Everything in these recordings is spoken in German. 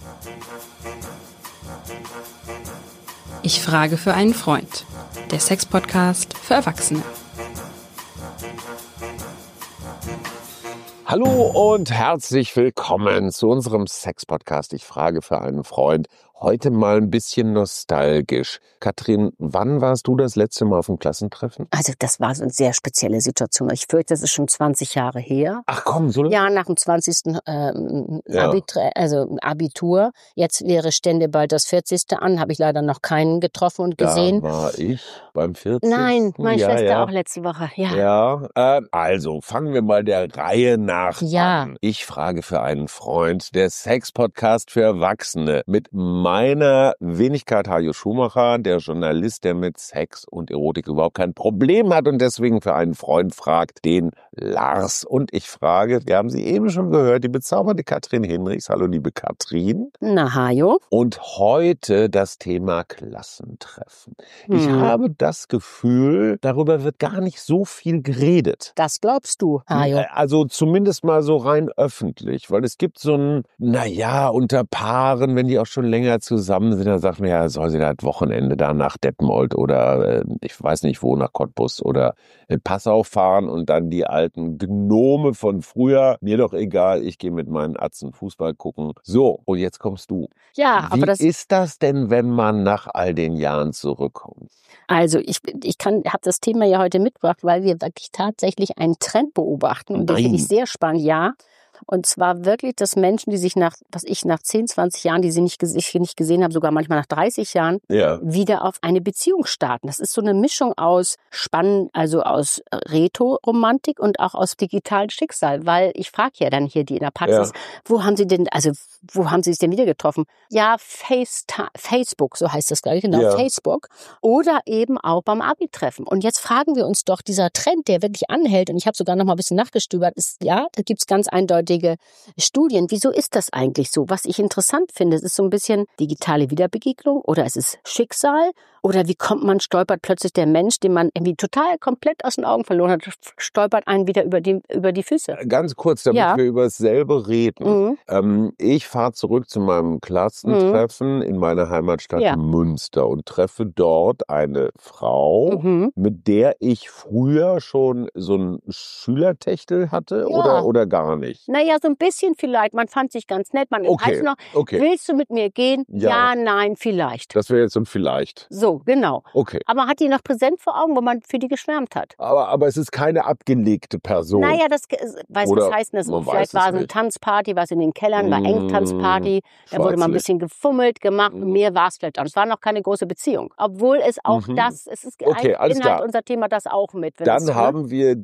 Ich frage für einen Freund. Der Sex-Podcast für Erwachsene. Hallo und herzlich willkommen zu unserem Sex-Podcast. Ich frage für einen Freund. Heute mal ein bisschen nostalgisch. Katrin, wann warst du das letzte Mal auf dem Klassentreffen? Also das war so eine sehr spezielle Situation. Ich fürchte, das ist schon 20 Jahre her. Ach komm, so lange? Ja, nach dem 20. Abitur. Jetzt wäre stände bald das 40. an. Habe ich leider noch keinen getroffen und gesehen. Da war ich beim 40. Nein, meine Schwester ja. auch letzte Woche. Also fangen wir mal der Reihe nach an. Ich frage für einen Freund. Der Sex-Podcast für Erwachsene mit meiner Wenigkeit Hajo Schumacher, der Journalist, der mit Sex und Erotik überhaupt kein Problem hat und deswegen für einen Freund fragt, den Lars. Und ich frage, wir haben sie eben schon gehört, die bezaubernde Katrin Hinrichs. Hallo, liebe Katrin. Na, Hajo. Und heute das Thema Klassentreffen. Ich habe das Gefühl, darüber wird gar nicht so viel geredet. Das glaubst du, Hajo? Also zumindest mal so rein öffentlich, weil es gibt so ein, unter Paaren, wenn die auch schon länger zusammen sind, dann sagt man ja, soll sie das Wochenende da nach Detmold oder ich weiß nicht wo, nach Cottbus oder Passau fahren und dann die alten Gnome von früher, mir doch egal, ich gehe mit meinen Atzen Fußball gucken. So, und jetzt kommst du. Ja, aber Wie ist das denn, wenn man nach all den Jahren zurückkommt? Also ich habe das Thema ja heute mitgebracht, weil wir wirklich tatsächlich einen Trend beobachten und den finde ich sehr spannend, ja. Und zwar wirklich, dass Menschen, die sich nach 10, 20 Jahren, die sie nicht gesehen haben, sogar manchmal nach 30 Jahren, wieder auf eine Beziehung starten. Das ist so eine Mischung aus Spannend, also aus Retro-Romantik und auch aus digitalen Schicksal. Weil ich frage ja dann hier die in der Praxis, wo haben sie es denn wieder getroffen? Ja, Facebook, so heißt das gleich, genau, Facebook. Oder eben auch beim Abi-Treffen. Und jetzt fragen wir uns doch, dieser Trend, der wirklich anhält, und ich habe sogar noch mal ein bisschen nachgestöbert, da gibt's ganz eindeutige Studien. Wieso ist das eigentlich so? Was ich interessant finde, es ist so ein bisschen digitale Wiederbegegnung oder es ist Schicksal oder wie stolpert plötzlich der Mensch, den man irgendwie total komplett aus den Augen verloren hat, stolpert einen wieder über die Füße. Ganz kurz, damit wir über dasselbe reden. Ich fahre zurück zu meinem Klassentreffen in meiner Heimatstadt Münster und treffe dort eine Frau, mit der ich früher schon so ein Schülertechtel hatte oder gar nicht. Naja, so ein bisschen vielleicht. Man fand sich ganz nett. Man heißt noch, willst du mit mir gehen? Ja, nein, vielleicht. Das wäre jetzt so ein Vielleicht. So, genau. Okay. Aber hat die noch präsent vor Augen, wo man für die geschwärmt hat? Aber es ist keine abgelegte Person. Naja, was heißt das? Vielleicht war es eine Tanzparty, was in den Kellern, war Engtanzparty. Da wurde mal ein bisschen gefummelt, gemacht. Mehr war es vielleicht auch. Es war noch keine große Beziehung. Obwohl es auch es ist Inhalt unser Thema das auch mit. Dann haben wir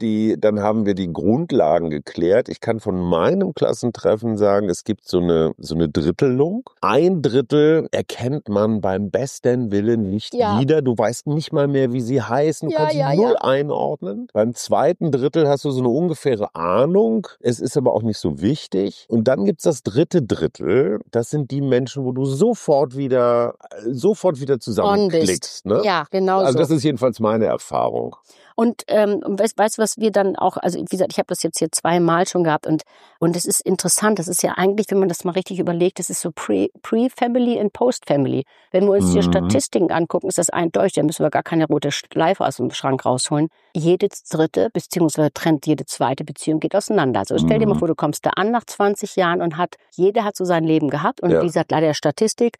die Grundlagen geklärt. Ich kann von meinem Klassentreffen sagen, es gibt so eine Drittelung. Ein Drittel erkennt man beim besten Willen nicht wieder. Du weißt nicht mal mehr, wie sie heißen. Du kannst sie null einordnen. Beim zweiten Drittel hast du so eine ungefähre Ahnung. Es ist aber auch nicht so wichtig. Und dann gibt's das dritte Drittel. Das sind die Menschen, wo du sofort wieder zusammenklickst. Ne? Ja, genau. Also das ist jedenfalls meine Erfahrung. Und weißt du, was wir dann auch, also wie gesagt, ich habe das jetzt hier 2-mal schon gehabt und es ist interessant, das ist ja eigentlich, wenn man das mal richtig überlegt, das ist so Pre-Family und Post-Family. Wenn wir uns hier Statistiken angucken, ist das eindeutig, da müssen wir gar keine rote Schleife aus dem Schrank rausholen. Jede dritte, beziehungsweise jede zweite Beziehung geht auseinander. Also stell dir mal vor, du kommst da an nach 20 Jahren und jeder hat so sein Leben gehabt und wie gesagt, leider Statistik,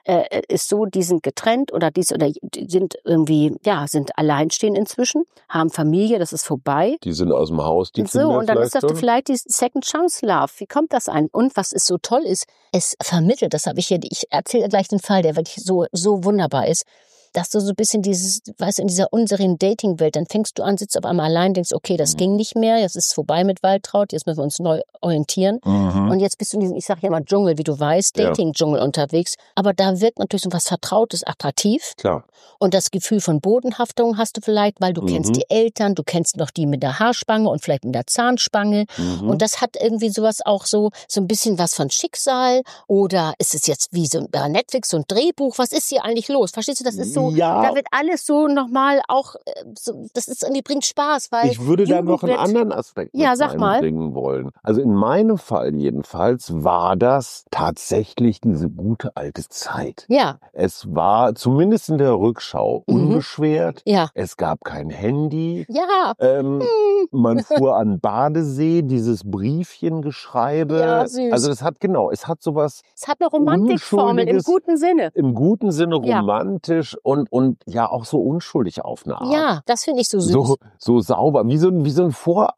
ist so, die sind getrennt oder die sind irgendwie, sind alleinstehend inzwischen, haben Familie, das ist vorbei. Die sind aus dem Haus, die so, und dann ist das vielleicht die Second Chance Love. Wie kommt das ein? Und was ist so toll ist, es vermittelt, das habe ich hier, ich erzähle gleich den Fall, der wirklich so wunderbar ist, dass du so ein bisschen in dieser unseren Dating-Welt, dann fängst du an, sitzt auf einmal allein, denkst, okay, das ging nicht mehr, jetzt ist es vorbei mit Waltraud, jetzt müssen wir uns neu orientieren. Und jetzt bist du in diesem, ich sage ja mal Dschungel, wie du weißt, Dating-Dschungel unterwegs. Aber da wirkt natürlich so was Vertrautes attraktiv. Klar. Und das Gefühl von Bodenhaftung hast du vielleicht, weil du kennst die Eltern, du kennst noch die mit der Haarspange und vielleicht mit der Zahnspange. Und das hat irgendwie sowas auch so ein bisschen was von Schicksal. Oder ist es jetzt wie so bei Netflix so ein Drehbuch? Was ist hier eigentlich los? Verstehst du, das ist so so, da wird alles so nochmal auch, so, das ist irgendwie bringt Spaß, weil ich würde da noch einen anderen Aspekt mit einbringen wollen. Also in meinem Fall jedenfalls war das tatsächlich diese gute alte Zeit. Ja. Es war zumindest in der Rückschau unbeschwert. Ja. Es gab kein Handy. Ja. Man fuhr an Badesee, dieses Briefchengeschreibe. Ja, süß. Also es hat sowas. Es hat eine Romantikformel im guten Sinne. Im guten Sinne romantisch und ja auch so unschuldig auf eine Art. Ja, das finde ich so süß. So sauber, wie so ein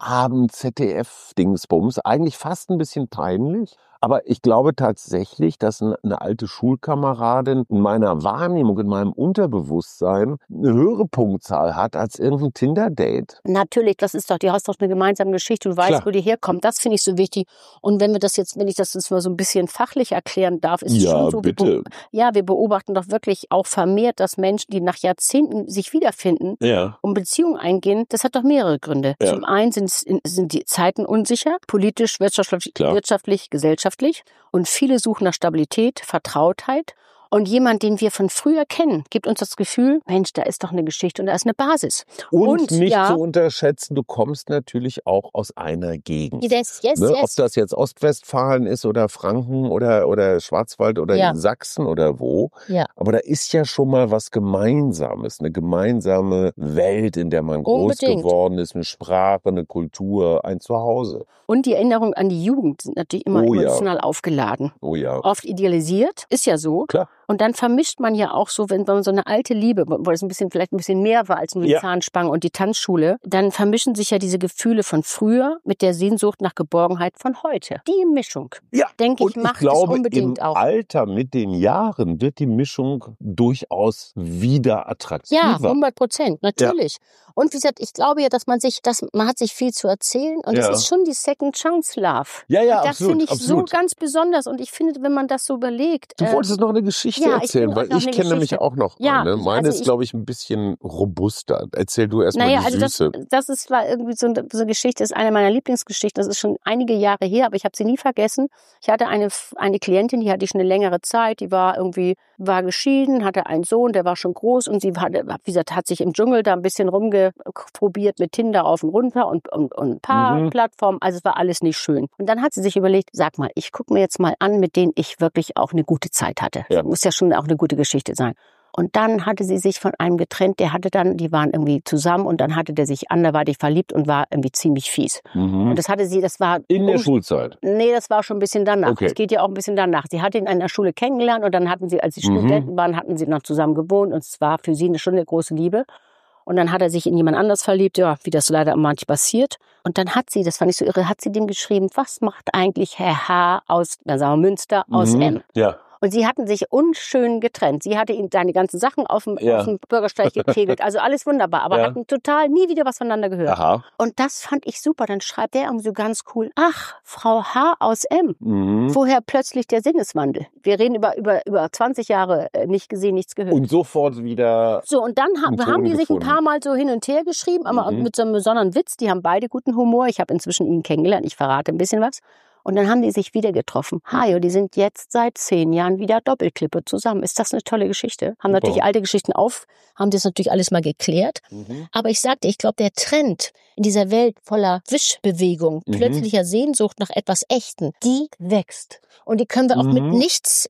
Vorabend-ZDF-Dingsbums. Eigentlich fast ein bisschen peinlich. Aber ich glaube tatsächlich, dass eine alte Schulkameradin in meiner Wahrnehmung, in meinem Unterbewusstsein eine höhere Punktzahl hat als irgendein Tinder-Date. Natürlich, du hast doch eine gemeinsame Geschichte, du weißt, wo die herkommt. Das finde ich so wichtig. Und wenn ich das jetzt mal so ein bisschen fachlich erklären darf, ist es schon so, bitte. Wir beobachten doch wirklich auch vermehrt, dass Menschen, die nach Jahrzehnten sich wiederfinden und Beziehungen eingehen, das hat doch mehrere Gründe. Ja. Zum einen sind die Zeiten unsicher, politisch, wirtschaftlich, gesellschaftlich. Und viele suchen nach Stabilität, Vertrautheit. Und jemand, den wir von früher kennen, gibt uns das Gefühl, Mensch, da ist doch eine Geschichte und da ist eine Basis. Und nicht zu unterschätzen, du kommst natürlich auch aus einer Gegend. Yes. Ob das jetzt Ostwestfalen ist oder Franken oder Schwarzwald oder Sachsen oder wo. Ja. Aber da ist ja schon mal was Gemeinsames, eine gemeinsame Welt, in der man groß geworden ist, eine Sprache, eine Kultur, ein Zuhause. Und die Erinnerungen an die Jugend sind natürlich immer emotional aufgeladen. Oh ja. Oft idealisiert, ist ja so. Klar. Und dann vermischt man ja auch so, wenn man so eine alte Liebe, wo es vielleicht ein bisschen mehr war als nur die Zahnspange und die Tanzschule, dann vermischen sich ja diese Gefühle von früher mit der Sehnsucht nach Geborgenheit von heute. Die Mischung, denke ich, macht es unbedingt auch. Im Alter mit den Jahren wird die Mischung durchaus wieder attraktiver. Ja, 100%, natürlich. Ja. Und wie gesagt, ich glaube ja, man hat sich viel zu erzählen und das ist schon die Second Chance Love. Ja, das finde ich so ganz besonders und ich finde, wenn man das so überlegt. Du wolltest noch eine Geschichte erzählen, weil ich kenne nämlich auch noch eine. Meine ist, glaube ich, ein bisschen robuster. Erzähl du erst mal die Süße. Das war irgendwie so eine Geschichte, das ist eine meiner Lieblingsgeschichten. Das ist schon einige Jahre her, aber ich habe sie nie vergessen. Ich hatte eine Klientin, die hatte ich schon eine längere Zeit, die war geschieden, hatte einen Sohn, der war schon groß und sie hat sich im Dschungel da ein bisschen rumgeprobiert mit Tinder rauf und runter und ein paar Plattformen. Also es war alles nicht schön. Und dann hat sie sich überlegt, sag mal, ich gucke mir jetzt mal an, mit denen ich wirklich auch eine gute Zeit hatte. Ja. Muss ja schon auch eine gute Geschichte sein. Und dann hatte sie sich von einem getrennt, die waren irgendwie zusammen und dann hatte der sich anderweitig verliebt und war irgendwie ziemlich fies. Und das war... In der Schulzeit? Nee, das war schon ein bisschen danach. Okay. Das geht ja auch ein bisschen danach. Sie hatte ihn in einer Schule kennengelernt und dann hatten sie, als sie Studenten waren, hatten sie noch zusammen gewohnt und es war für sie schon eine große Liebe. Und dann hat er sich in jemand anders verliebt, wie das so leider manchmal passiert. Und dann hat sie, das fand ich so irre, hat sie dem geschrieben, was macht eigentlich Herr H. aus, Münster, aus M? Ja. Und sie hatten sich unschön getrennt. Sie hatte ihm seine ganzen Sachen auf dem Bürgersteig gekegelt. Also alles wunderbar. Aber hatten total nie wieder was voneinander gehört. Aha. Und das fand ich super. Dann schreibt er irgendwie so ganz cool, ach, Frau H. aus M. Woher plötzlich der Sinneswandel? Wir reden über 20 Jahre nicht gesehen, nichts gehört. Und sofort wieder... So, und dann haben die sich ein paar Mal so hin und her geschrieben, aber mit so einem besonderen Witz. Die haben beide guten Humor. Ich habe inzwischen ihn kennengelernt. Ich verrate ein bisschen was. Und dann haben die sich wieder getroffen. Hajo, die sind jetzt seit 10 Jahren wieder Doppelklippe zusammen. Ist das eine tolle Geschichte? Haben natürlich alte Geschichten haben das natürlich alles mal geklärt. Aber ich sagte, ich glaube, der Trend in dieser Welt voller Wischbewegung, plötzlicher Sehnsucht nach etwas Echten, die wächst. Und die können wir auch mit nichts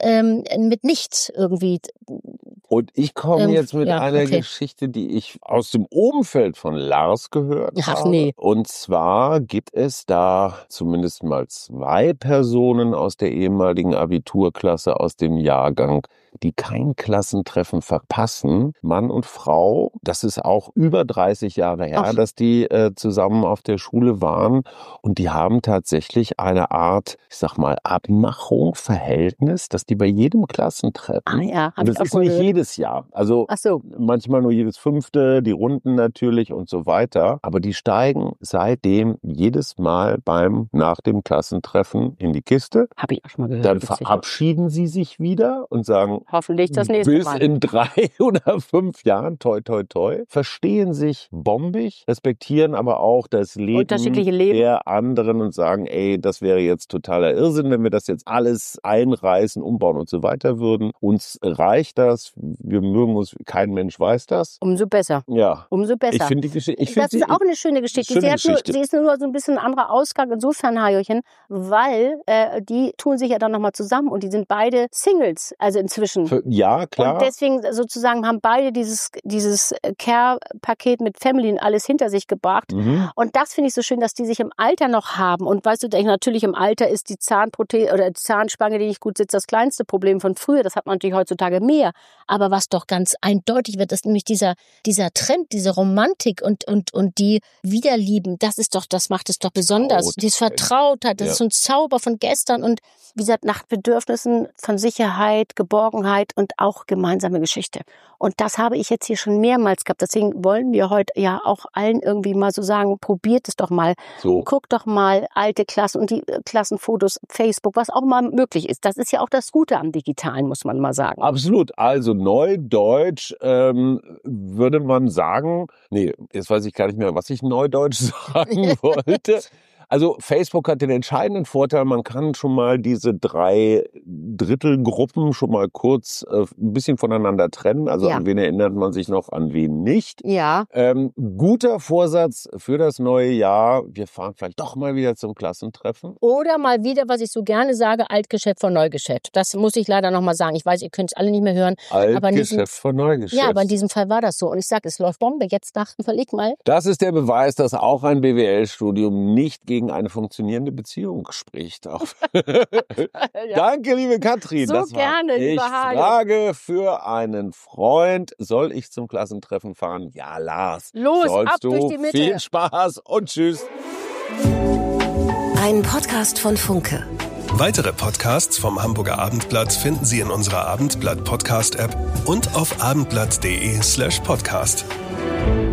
irgendwie... Und ich komme jetzt mit einer Geschichte, die ich aus dem Umfeld von Lars gehört habe. Nee. Und zwar gibt es da zumindest mal 2 Personen aus der ehemaligen Abiturklasse aus dem Jahrgang, die kein Klassentreffen verpassen. Mann und Frau, das ist auch über 30 Jahre her, dass die zusammen auf der Schule waren. Und die haben tatsächlich eine Art, ich sag mal, Abmachung, Verhältnis, dass die bei jedem Klassentreffen, und das ist nicht jedes Jahr, also manchmal nur jedes 5., die Runden natürlich und so weiter. Aber die steigen seitdem jedes Mal nach dem Klassentreffen in die Kiste. Habe ich auch schon mal gehört. Dann verabschieden sie sich wieder und sagen, Hoffentlich das nächste Mal. Bis in 3 oder 5 Jahren, toi, toi, toi, verstehen sich bombig, respektieren aber auch das Leben der anderen und sagen, ey, das wäre jetzt totaler Irrsinn, wenn wir das jetzt alles einreißen, umbauen und so weiter würden. Uns reicht das, wir mögen uns, kein Mensch weiß das. Umso besser. Ja. Umso besser. Ich finde die Geschichte. Das ist auch eine schöne Geschichte. Sie ist nur so ein bisschen ein anderer Ausgang insofern, Hajochen, weil die tun sich ja dann nochmal zusammen und die sind beide Singles, also inzwischen. Ja, klar. Und deswegen sozusagen haben beide dieses Care-Paket mit Family und alles hinter sich gebracht. Und das finde ich so schön, dass die sich im Alter noch haben. Und weißt du, natürlich im Alter ist die Zahnprothese oder die Zahnspange, die nicht gut sitzt, das kleinste Problem von früher. Das hat man natürlich heutzutage mehr. Aber was doch ganz eindeutig wird, ist nämlich dieser Trend, diese Romantik und die Wiederlieben. Das macht es doch besonders. Dieses Vertrautheit, das ist so ein Zauber von gestern und wie gesagt, nach Bedürfnissen von Sicherheit, Geborgenheit und auch gemeinsame Geschichte. Und das habe ich jetzt hier schon mehrmals gehabt. Deswegen wollen wir heute ja auch allen irgendwie mal so sagen, probiert es doch mal. So. Guckt doch mal alte Klassen und die Klassenfotos, Facebook, was auch mal möglich ist. Das ist ja auch das Gute am Digitalen, muss man mal sagen. Absolut. Also Neudeutsch würde man sagen, jetzt weiß ich gar nicht mehr, was ich Neudeutsch sagen wollte. Also Facebook hat den entscheidenden Vorteil, man kann schon mal diese 3 Drittelgruppen schon mal kurz ein bisschen voneinander trennen. Also an wen erinnert man sich noch, an wen nicht. Ja. Guter Vorsatz für das neue Jahr. Wir fahren vielleicht doch mal wieder zum Klassentreffen. Oder mal wieder, was ich so gerne sage, Altgeschäft vor Neugeschäft. Das muss ich leider nochmal sagen. Ich weiß, ihr könnt es alle nicht mehr hören. Altgeschäft vor Neugeschäft. Ja, aber in diesem Fall war das so. Und ich sage, es läuft Bombe. Jetzt verleg mal. Das ist der Beweis, dass auch ein BWL-Studium nicht gegen eine funktionierende Beziehung spricht. Ja. Danke, liebe Katrin. So das gerne, war lieber Hajo. Frage für einen Freund. Soll ich zum Klassentreffen fahren? Ja, Lars. Los, sollst ab du. durch die Mitte. Viel Spaß und tschüss. Ein Podcast von Funke. Weitere Podcasts vom Hamburger Abendblatt finden Sie in unserer Abendblatt Podcast-App und auf abendblatt.de/podcast.